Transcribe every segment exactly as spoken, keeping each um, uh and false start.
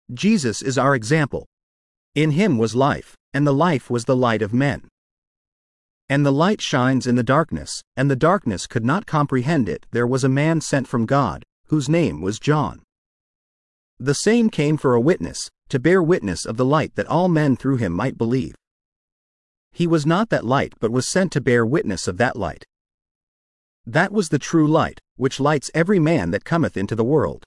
Jesus is our example. In him was life, and the life was the light of men. And the light shines in the darkness, and the darkness could not comprehend it. There was a man sent from God, whose name was John. The same came for a witness, to bear witness of the light, that all men through him might believe. He was not that light, but was sent to bear witness of that light. That was the true light, which lights every man that cometh into the world.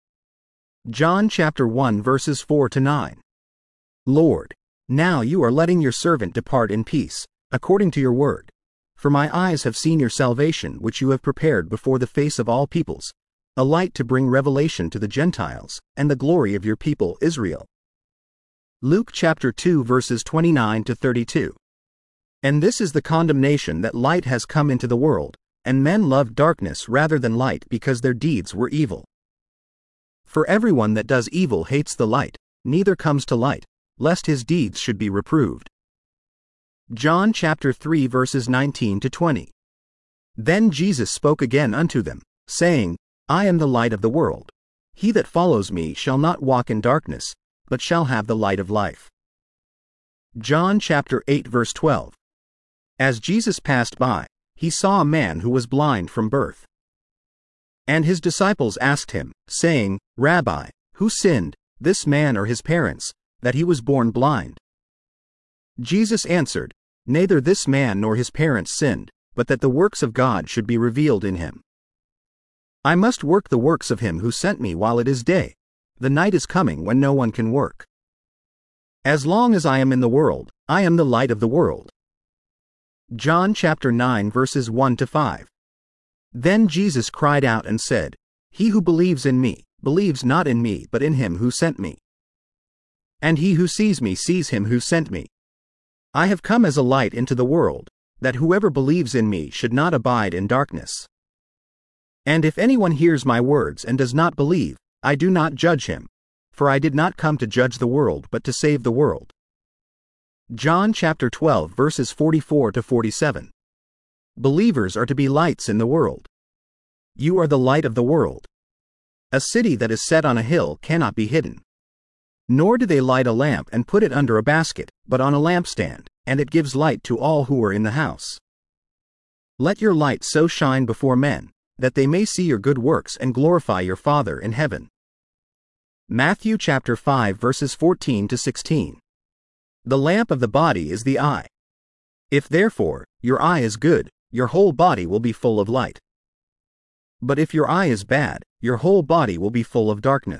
John chapter one verses four to nine. Lord, now you are letting your servant depart in peace, according to your word. For my eyes have seen your salvation, which you have prepared before the face of all peoples, a light to bring revelation to the Gentiles, and the glory of your people Israel. Luke chapter two verses twenty-nine to thirty-two. And this is the condemnation, that light has come into the world, and men loved darkness rather than light, because their deeds were evil. For everyone that does evil hates the light, neither comes to light, lest his deeds should be reproved. John chapter three verses nineteen to twenty. Then Jesus spoke again unto them, saying, I am the light of the world. He that follows me shall not walk in darkness, but shall have the light of life. John chapter eight verse twelve. As Jesus passed by, he saw a man who was blind from birth. And his disciples asked him, saying, Rabbi, who sinned, this man or his parents, that he was born blind? Jesus answered, Neither this man nor his parents sinned, but that the works of God should be revealed in him. I must work the works of him who sent me while it is day. The night is coming when no one can work. As long as I am in the world, I am the light of the world. John chapter nine verses one to five. Then Jesus cried out and said, He who believes in me, believes not in me but in him who sent me. And he who sees me sees him who sent me. I have come as a light into the world, that whoever believes in me should not abide in darkness. And if anyone hears my words and does not believe, I do not judge him, for I did not come to judge the world but to save the world. John chapter twelve verses forty-four to forty-seven. Believers are to be lights in the world. You are the light of the world. A city that is set on a hill cannot be hidden. Nor do they light a lamp and put it under a basket, but on a lampstand, and it gives light to all who are in the house. Let your light so shine before men, that they may see your good works and glorify your Father in heaven. Matthew chapter five verses fourteen to sixteen. The lamp of the body is the eye. If therefore your eye is good, your whole body will be full of light. But if your eye is bad, your whole body will be full of darkness.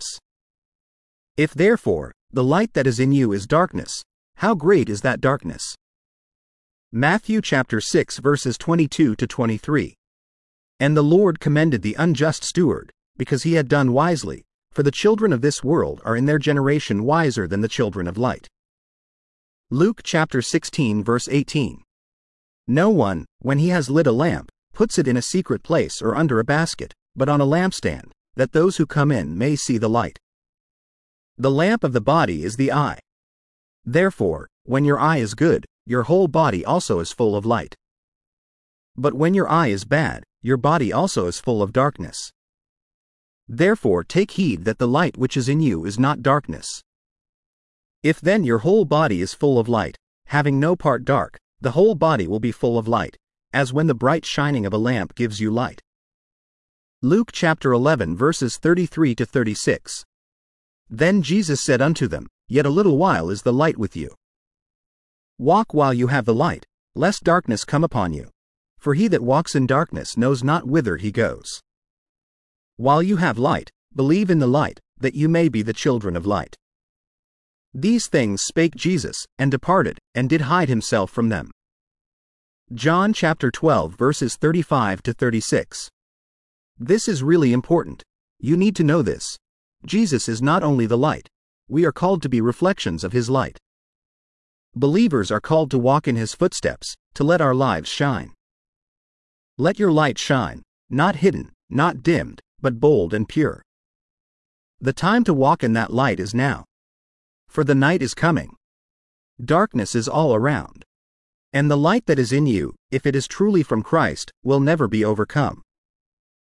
If therefore the light that is in you is darkness, how great is that darkness? Matthew chapter six verses twenty-two to twenty-three. And the Lord commended the unjust steward, because he had done wisely, for the children of this world are in their generation wiser than the children of light. Luke chapter sixteen verse eighteen. No one, when he has lit a lamp, puts it in a secret place or under a basket, but on a lampstand, that those who come in may see the light. The lamp of the body is the eye. Therefore, when your eye is good, your whole body also is full of light. But when your eye is bad, your body also is full of darkness. Therefore take heed that the light which is in you is not darkness. If then your whole body is full of light, having no part dark, the whole body will be full of light, as when the bright shining of a lamp gives you light. Luke chapter eleven verses thirty-three to thirty-six. Then Jesus said unto them, Yet a little while is the light with you. Walk while you have the light, lest darkness come upon you. For he that walks in darkness knows not whither he goes. While you have light, believe in the light, that you may be the children of light. These things spake Jesus, and departed, and did hide himself from them. John chapter twelve verses thirty-five to thirty-six. This is really important. You need to know this. Jesus is not only the light. We are called to be reflections of his light. Believers are called to walk in his footsteps, to let our lives shine. Let your light shine, not hidden, not dimmed, but bold and pure. The time to walk in that light is now. For the night is coming. Darkness is all around. And the light that is in you, if it is truly from Christ, will never be overcome.